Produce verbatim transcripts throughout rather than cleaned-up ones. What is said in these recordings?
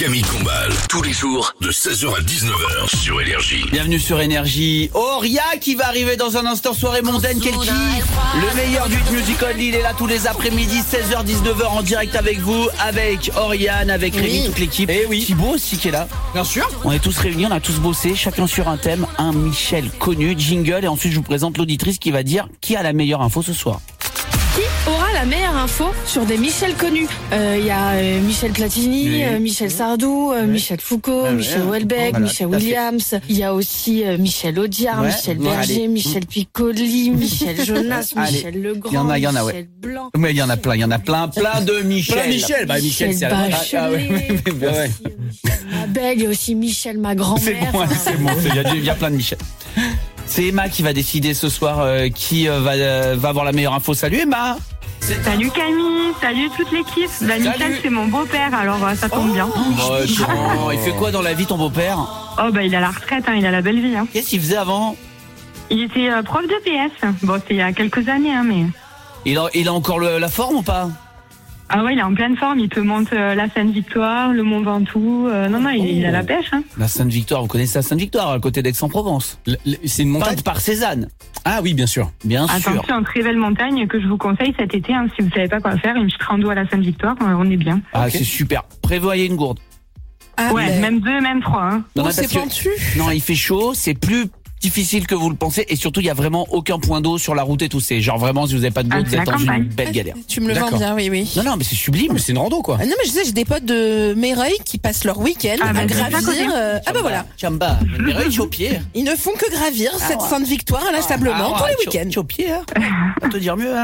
Camille Combal, tous les jours de seize heures à dix-neuf heures sur Énergie. Bienvenue sur Énergie. Oria qui va arriver dans un instant, soirée mondaine, quel kiff. Le meilleur du hit musical, il est là tous les après-midi, seize heures dix-neuf heures en direct avec vous, avec Oriane, avec Rémi, oui. toute l'équipe. Et oui. Thibaut aussi qui est là. Bien sûr. On est tous réunis, on a tous bossé, chacun sur un thème, un Michel connu, jingle, et ensuite je vous présente l'auditrice qui va dire qui a la meilleure info ce soir. Qui aura la meilleure info sur des Michel connus? Il euh, y a euh, Michel Platini, oui. euh, Michel Sardou, euh, oui. Michel Foucault, oui. Michel Houellebecq, voilà, Michel Williams. Il y a aussi euh, Michel Audiard, ouais. Michel Berger, allez. Michel Piccoli, Michel Jonas, Michel Legrand, il y en a, il y en a, ouais. Michel Blanc. Mais il y en a plein, il y en a plein, plein de Michel. Plein Michel, bah Michel, Michel c'est Bachelet, la ah, ouais. Il y a aussi euh, Michel Mabel, il y a aussi Michel ma grand-mère. C'est bon, enfin, c'est bon, il y a, il y a plein de Michel. C'est Emma qui va décider ce soir euh, qui euh, va, euh, va avoir la meilleure info. Salut Emma. Salut Camille, salut toute l'équipe. Bah, Michel, c'est mon beau-père, alors euh, ça tombe oh, bien. Oh, il fait quoi dans la vie ton beau-père? Oh bah il a la retraite, hein, il a la belle vie. Hein. Qu'est-ce qu'il faisait avant? Il était euh, prof de P S. Bon, c'était il y a quelques années, hein, mais. Il a, il a encore le, la forme ou pas? Ah ouais, il est en pleine forme. Il peut monter euh, la Sainte-Victoire, le Mont Ventoux. Euh, non, non, il, oh. il a la pêche. Hein. La Sainte-Victoire, vous connaissez la Sainte-Victoire, à côté d'Aix-en-Provence. Le, le, c'est une montagne peinte par Cézanne. Ah oui, bien sûr. Bien Attention, sûr. C'est une très belle montagne que je vous conseille cet été. Hein, si vous savez pas quoi faire, une petite rando à la Sainte-Victoire, on est bien. Ah, okay. C'est super. Prévoyez une gourde. Ah, ouais, mais... même deux, même trois. Hein. Non, oh, c'est pentu. Non, il fait chaud, c'est plus difficile que vous le pensez, et surtout il y a vraiment aucun point d'eau sur la route et tout. C'est genre vraiment, si vous n'avez pas de gourde, ah, vous êtes dans campagne. Une belle galère. Tu me le vends bien, oui, oui. Non, non, mais c'est sublime, c'est une rando quoi. Ah, non, mais je sais, j'ai des potes de Meyreuil qui passent leur week-end ah, à gravir. Euh... Ah bah voilà. Chamba, Meyreuil, au pied. Ils ne font que gravir ah, cette ouais. Sainte-Victoire à l'assablement ah, tous ouais, les week-ends. Au pied, hein. On va te dire mieux, hein.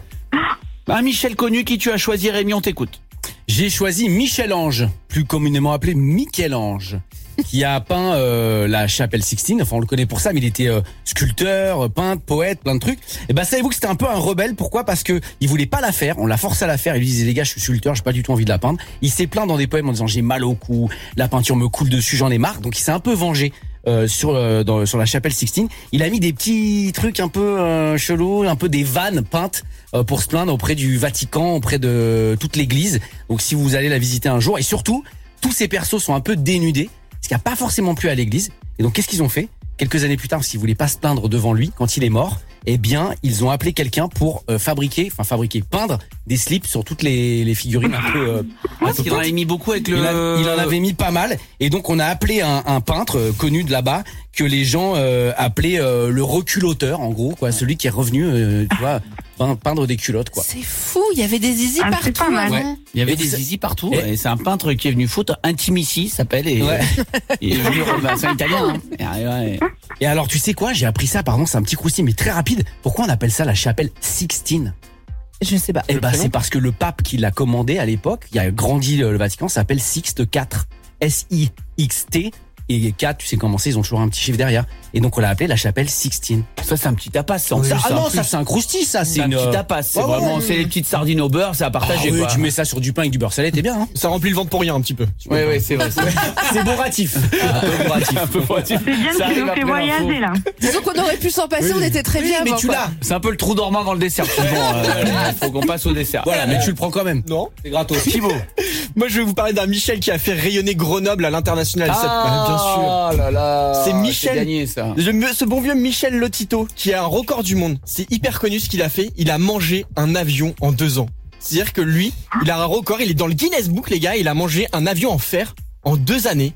Un Michel connu, qui tu as choisi, Rémi, on t'écoute. J'ai choisi Michel-Ange, plus communément appelé Michel-Ange, qui a peint euh, la chapelle Sixtine. Enfin, on le connaît pour ça, mais il était euh, sculpteur, peintre, poète, plein de trucs. Et ben, savez-vous que c'était un peu un rebelle? Pourquoi? Parce que il voulait pas la faire. On l'a forcé à la faire. Il lui disait, les gars, je suis sculpteur, j'ai pas du tout envie de la peindre. Il s'est plaint dans des poèmes en disant, j'ai mal au cou, la peinture me coule dessus, j'en ai marre. Donc, il s'est un peu vengé. Euh, sur euh, dans, sur la chapelle Sixtine, il a mis des petits trucs un peu euh, chelous, un peu des vannes peintes euh, pour se plaindre auprès du Vatican, auprès de toute l'église. Donc si vous allez la visiter un jour, et surtout tous ces persos sont un peu dénudés, ce qui a pas forcément plu à l'église. Et donc qu'est-ce qu'ils ont fait? Quelques années plus tard, parce qu'ils voulaient pas se plaindre devant lui quand il est mort, eh bien ils ont appelé quelqu'un pour euh, fabriquer, enfin fabriquer, peindre des slips sur toutes les, les figurines un peu. Euh, Parce qu'il en avait mis beaucoup avec le. Il, a, il en avait mis pas mal, et donc on a appelé un, un peintre euh, connu de là-bas que les gens euh, appelaient euh, le reculotteur, en gros, quoi, celui qui est revenu, euh, tu vois, peindre des culottes, quoi. C'est fou, il y avait des zizi ah, partout. Pas mal. Ouais. Il y avait et des zizi partout, et, et c'est un peintre qui est venu foutre Intimici, s'appelle, et ouais. il est venu, bah, c'est un italien. Hein. Et, ouais. et alors, tu sais quoi, j'ai appris ça, pardon, c'est un petit croustillant, mais très rapide. Pourquoi on appelle ça la chapelle Sixtine? Je sais pas. Eh bah, c'est parce que le pape qui l'a commandé à l'époque, qui a grandi le Vatican, s'appelle Sixte quatre. S I X T. Et quatre, tu sais comment c'est, ils ont toujours un petit chiffre derrière. Et donc on l'a appelé la chapelle Sixtine. Ça c'est un petit tapas. Ça, oui, ça, ah non, ça c'est un croustille, ça. C'est, c'est une... un petit tapas. C'est oh, vraiment, ouais. c'est les petites sardines au beurre, c'est à partager. Ah, oui, quoi. Tu mets ça sur du pain avec du beurre salé, t'es bien. Hein. Ça remplit le ventre pour rien un petit peu. Oui, oui, c'est vrai. C'est, c'est bourratif. Un peu bourratif. Un peu bourratif. C'est bien que tu nous fais voyager là. Disons qu'on aurait pu s'en passer, oui. On était très oui, bien. Mais avant, tu quoi. l'as. C'est un peu le trou dormant dans le dessert. Bon, euh, faut qu'on passe au dessert. Voilà, mais tu le prends quand même. Non, c'est gratos. Thibaut. Moi, je vais vous parler d'un Michel qui a fait rayonner Grenoble à l'international. Ah, bien sûr. Oh là là. C'est Michel. C'est gagné, ça. Ce bon vieux Michel Lotito, qui a un record du monde. C'est hyper connu ce qu'il a fait. Il a mangé un avion en deux ans. C'est-à-dire que lui, il a un record. Il est dans le Guinness Book, les gars. Il a mangé un avion en fer en deux années.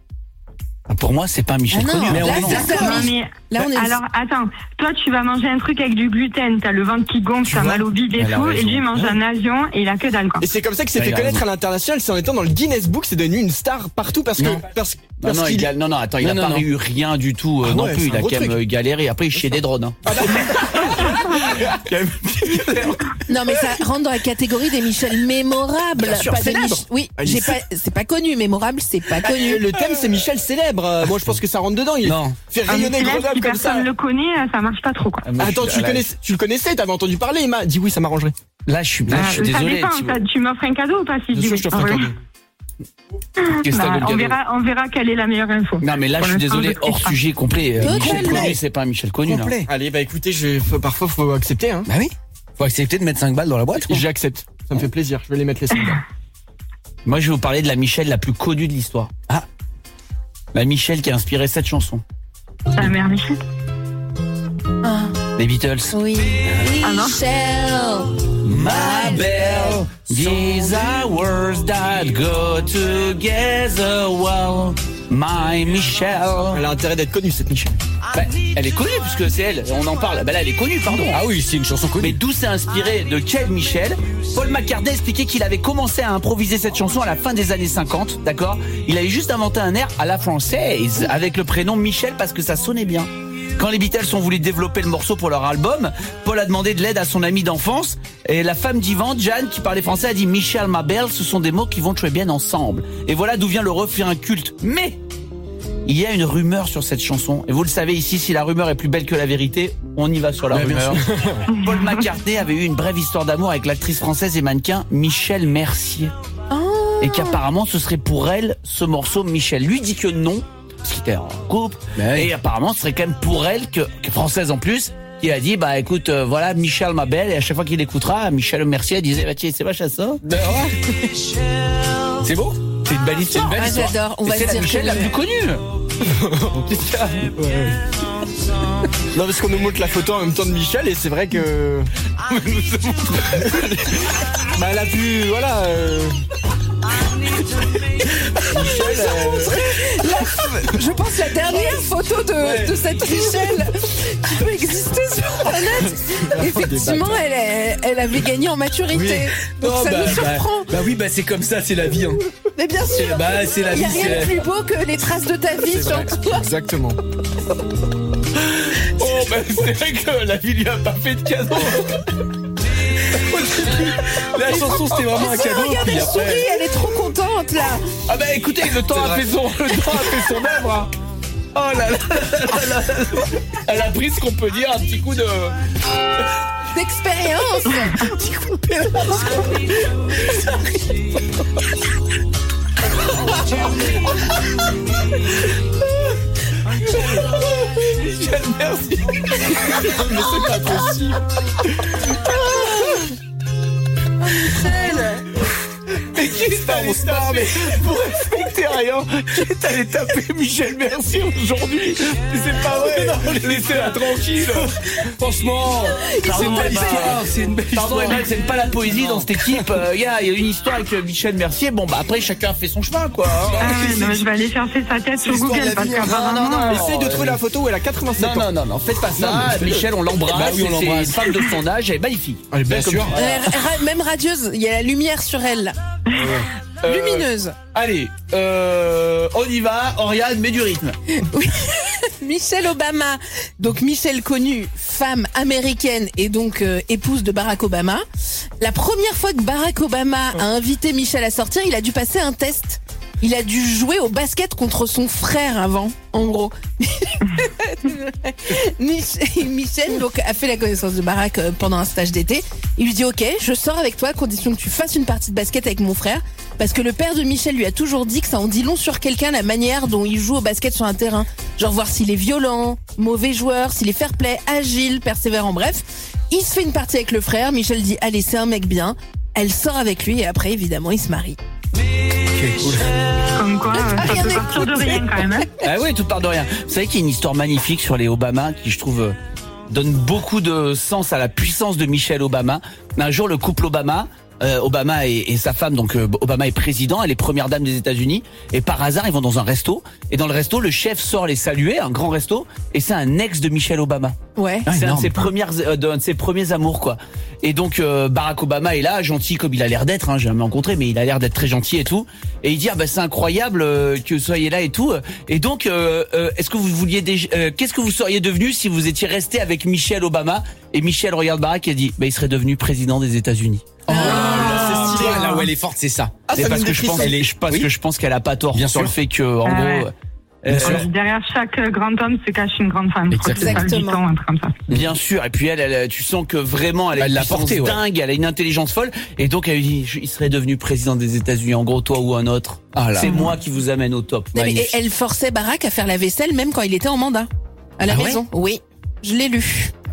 Pour moi, c'est pas Michel ah non, connu. Mais là, on c'est ça, non, mais là, on est... Alors, attends. Toi, tu vas manger un truc avec du gluten. T'as le ventre qui gonfle, t'as mal au bide et tout. Et lui, il mange un avion et il a que dalle, quoi. Et c'est comme ça qu'il s'est fait connaître à l'international. C'est en étant dans le Guinness Book. C'est devenu une star partout parce que... Non. Parce, parce non, non, il a, non, non, attends, il non, a non, pas eu rien du tout euh, ah non ouais, plus. Il a quand même galéré. Après, il chiait des drones. Hein. Ah non, mais ça rentre dans la catégorie des Michel mémorables. Bien sûr, pas célèbre. Mich... Oui, ah, j'ai pas, c'est pas connu. Mémorable, c'est pas connu. Le thème, c'est Michel célèbre. Moi, je pense que ça rentre dedans. Il non. fait rayonner Grenoble si comme ça. Personne le connaît, ça marche pas trop, quoi. Ah, Attends, tu le connaissais, tu le connaissais, t'avais entendu parler, Emma. Dis oui, ça m'arrangerait. Là, je suis, là, je suis ça désolé. Dépend, tu, tu m'offres un cadeau ou pas si Bien sûr, je t'offre un cadeau. Bah, on verra, on verra quelle est la meilleure info. Non, mais là, je suis désolé, hors sujet complet. Euh, Michel connu, c'est pas un Michel connu, là. Allez, bah écoutez, je, faut, parfois, faut accepter, hein. Bah oui. Faut accepter de mettre cinq balles dans la boîte, quoi. J'accepte. Ça me fait plaisir. Je vais les mettre les cinq balles. Moi, je vais vous parler de la Michel la plus connue de l'histoire. Ah. La Michel qui a inspiré cette chanson. La mère Michel. Ah. Les Beatles. Oui. Ah non. Michel. My belle, these are words that go together well. My Michel. Elle a intérêt d'être connue, cette Michel. Bah, elle est connue puisque c'est elle. On en parle. Bah là, elle est connue, pardon. Ah oui, c'est une chanson Mais connue. d'où c'est inspiré, de quel Michel? Paul McCartney expliquait qu'il avait commencé à improviser cette chanson à la fin des années cinquante, d'accord? Il avait juste inventé un air à la française avec le prénom Michel parce que ça sonnait bien. Quand les Beatles ont voulu développer le morceau pour leur album, Paul a demandé de l'aide à son ami d'enfance et la femme d'Ivan, Jeanne, qui parlait français, a dit Michel, ma belle, ce sont des mots qui vont très bien ensemble. Et voilà d'où vient le refrain culte. Mais il y a une rumeur sur cette chanson. Et vous le savez ici, si la rumeur est plus belle que la vérité, on y va sur la Ouais, rumeur. Paul McCartney avait eu une brève histoire d'amour avec l'actrice française et mannequin Michel Mercier. Oh. Et qu'apparemment ce serait pour elle ce morceau. Michel lui dit que non, parce qu'il était en couple. Ouais. Et apparemment ce serait quand même pour elle, que, que française en plus, qui a dit bah écoute euh, voilà Michel ma belle. Et à chaque fois qu'il écoutera, Michel Mercier disait bah tiens c'est vache ça. C'est beau. C'est une belle histoire. Ah, j'adore. On Et va c'est se la dire Michel que la le- plus connue. Non, parce qu'on nous montre la photo en même temps de Michel et c'est vrai que. Bah, elle a pu. Voilà. Euh... Michel. euh, Je pense la dernière photo de, de cette Michel qui peut exister sur Internet. Effectivement, elle, est- elle avait gagné en maturité. Donc Oh, ça bah, nous bah, surprend. bah oui, bah c'est comme ça, c'est la vie. Hein. Mais bien sûr, Bah c'est la il vie. n'y a rien de c'est- plus beau que les traces de ta vie c'est sur vrai. toi. Exactement. Oh bah c'est vrai que la vie lui a pas fait de cadeau. La chanson c'était vraiment un Si, cadeau. regarde, Puis elle sourit, après, elle est trop contente là. Ah bah écoutez, le temps a fait son, le temps a fait son œuvre. Hein. Oh là là, là, là, là. Elle a pris ce qu'on peut dire un petit coup de. D'expérience. Michel, merci. Mais c'est pas possible. Mais qui est allé taper, pour respecter rien, qui est allé taper Michel Mercier aujourd'hui? C'est pas vrai. Laissez-la tranquille. franchement, c'est Pardon, une belle Emma. histoire. C'est une belle Pardon, histoire. Emma, c'est pas la poésie dans cette équipe. Euh, Il y, a, il y a une histoire avec euh, Michel Mercier. Bon, bah après, chacun fait son chemin, quoi. hein. Ah ouais, non, mais je vais aller chercher sa tête sur l'histoire de Google la parce vie, hein. qu'apparemment. Non, non, non. euh, Essaye de trouver la photo où elle a quatre-vingt-sept Non, ans. non, non, non, faites pas ça. Non, mais fais-le. Michel, on l'embrasse. Bah oui, on C'est- l'embrasse. C'est une femme de son âge, elle est magnifique. Allez, bien Belle comme sûr. ça. Euh, ra- Même radieuse, il y a la lumière sur elle. là. Euh, Lumineuse. Allez, euh, on y va. Oriane, mets du rythme. Michelle Obama, donc Michelle connue, femme américaine et donc euh, épouse de Barack Obama. La première fois que Barack Obama a invité Michelle à sortir, il a dû passer un test. Il a dû jouer au basket contre son frère avant, en gros. Mich- Michel donc a fait la connaissance de Barack euh, pendant un stage d'été. Il lui dit ok, je sors avec toi à condition que tu fasses une partie de basket avec mon frère, parce que le père de Michel lui a toujours dit que ça en dit long sur quelqu'un la manière dont il joue au basket sur un terrain. Genre voir s'il est violent, mauvais joueur, s'il est fair play, agile, persévérant, bref. Il se fait une partie avec le frère. Michel dit allez, c'est un mec bien. Elle sort avec lui et après évidemment ils se marient. Comme quoi, euh, ça rien peut partir de écouté. rien quand même. Hein. Ah oui, tout part de rien. Vous savez qu'il y a une histoire magnifique sur les Obama qui, je trouve, euh, donne beaucoup de sens à la puissance de Michelle Obama. Un jour, le couple Obama, euh, Obama et, et sa femme, donc euh, Obama est président, elle est première dame des États-Unis, et par hasard, ils vont dans un resto, et dans le resto, le chef sort les saluer, un grand resto, et c'est un ex de Michelle Obama. Ouais. C'est un de énorme. ses premières, euh, de- un de ses premiers amours, quoi. Et donc euh, Barack Obama est là, gentil comme il a l'air d'être. Hein, j'ai jamais rencontré, mais il a l'air d'être très gentil et tout. Et il dit ah bah c'est incroyable euh, que vous soyez là et tout. Et donc euh, euh, est-ce que vous vouliez déjà, euh, qu'est-ce que vous seriez devenu si vous étiez resté avec Michelle Obama? Et Michelle regarde Barack et dit bah il serait devenu président des États-Unis. Oh, c'est stylé. Là où elle est forte, c'est ça. Ah, C'est ça parce me que je pense, déprime. elle est- je- parce Oui. que je pense qu'elle a pas tort Bien sur sûr. le fait que en Ah ouais. gros. euh, On dit derrière chaque euh, grand homme se cache une grande femme. Je crois que c'est ça le Exactement. dicton, un truc comme ça. Bien sûr, et puis elle, elle, tu sens que vraiment elle a Elle une l'a puissance porté, ouais. dingue, elle a une intelligence folle, et donc elle lui dit, je- il serait devenu président des États-Unis, en gros toi ou un autre. Ah là. C'est moi qui vous amène au top. Non, mais Magnifique. elle forçait Barack à faire la vaisselle même quand il était en mandat à la Ah ouais maison. Oui, je l'ai lu.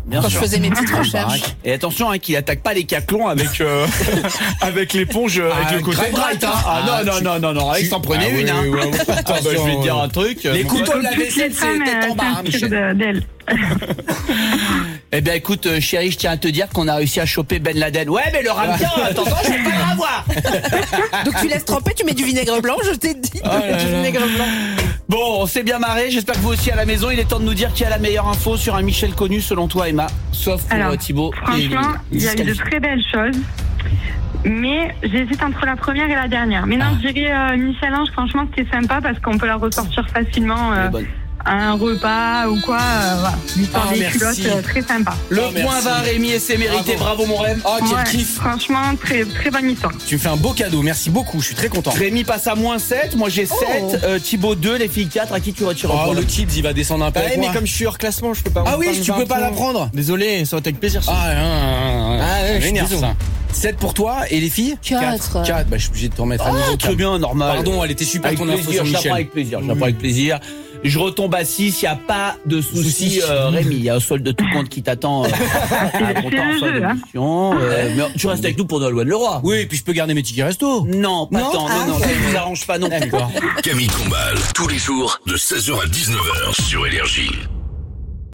Bien quand sûr. je faisais mes petites recherches. Et attention, hein, qu'il attaque pas les caclons avec euh, avec l'éponge, euh, avec Ah, le côté Greg bright. Hein. Wright, Ah, ah, non, non, tu- non, non, non, Alex, tu- t'en prenais Ah, une. oui, Hein. oui, oui, oui. Ah, bah, je vais te dire un truc. Les Bon, couteaux de la Toutes les vaisselle, c'est femmes, tête en euh, bas, hein, s'inspirent Michel. de- d'elle. Eh bien, écoute, euh, chérie, je tiens à te dire qu'on a réussi à choper Ben Laden. Ouais, mais le ramequin, attends, je vais pas le revoir. Donc tu laisses tremper, tu mets du vinaigre blanc, je t'ai dit de Oh mettre du vinaigre blanc. Bon, on s'est bien marré. J'espère que vous aussi à la maison. Il est temps de nous dire qui a la meilleure info sur un Michel connu selon toi, Emma. Sauf pour Alors, euh, Thibaut. franchement, Et- il y a eu de disqualifié. très belles choses. Mais j'hésite entre la première et la dernière. Mais non, Ah. je dirais euh, Michel-Ange, franchement, c'était sympa parce qu'on peut la ressortir facilement Elle euh, est bonne. à un repas ou quoi. Euh, voilà. L'histoire Ah, des merci. culottes, euh, très sympa. Le Oh, point merci. va à Rémi et c'est mérité. Bravo, mon Rem. Oh, quel Ouais, kiff. franchement, très, très bonne histoire. Tu me fais un beau cadeau, merci beaucoup, je suis très content. Rémi passe à moins sept. Moi, j'ai sept. Euh, Thibaut deux. Les filles quatre. À qui tu retires Oh, le le point? Tibbs, il va descendre un peu Bah, avec mais moi. comme je suis hors classement, je peux pas. Ah on oui, parle tu vingt peux pas la points. prendre. Désolé, ça aurait été avec plaisir. ça. Ah, hein, Ah, ouais, je suis m'énerve, désolé. ça. sept pour toi, et les filles Quatre. quatre, bah je suis obligé de te remettre à niveau. Très bien, normal. Pardon, elle était super Avec ton info plaisir, sur je la prends Michel. avec plaisir, je la prends avec plaisir. Je retombe à six, il n'y a pas de souci, Souci. euh, Rémi. Il y a un solde de tout compte qui t'attend euh, à c'est compter en le fin jeu, hein. d'émission. Euh, mais tu restes avec nous pour Nolwenn Leroy. Oui, et puis je peux garder mes tickets resto. Non, pas Non tant, Ah, non, non, ok. ça ne vous arrange pas non plus. D'accord. Camille Combal, tous les jours de seize heures à dix-neuf heures sur Énergie.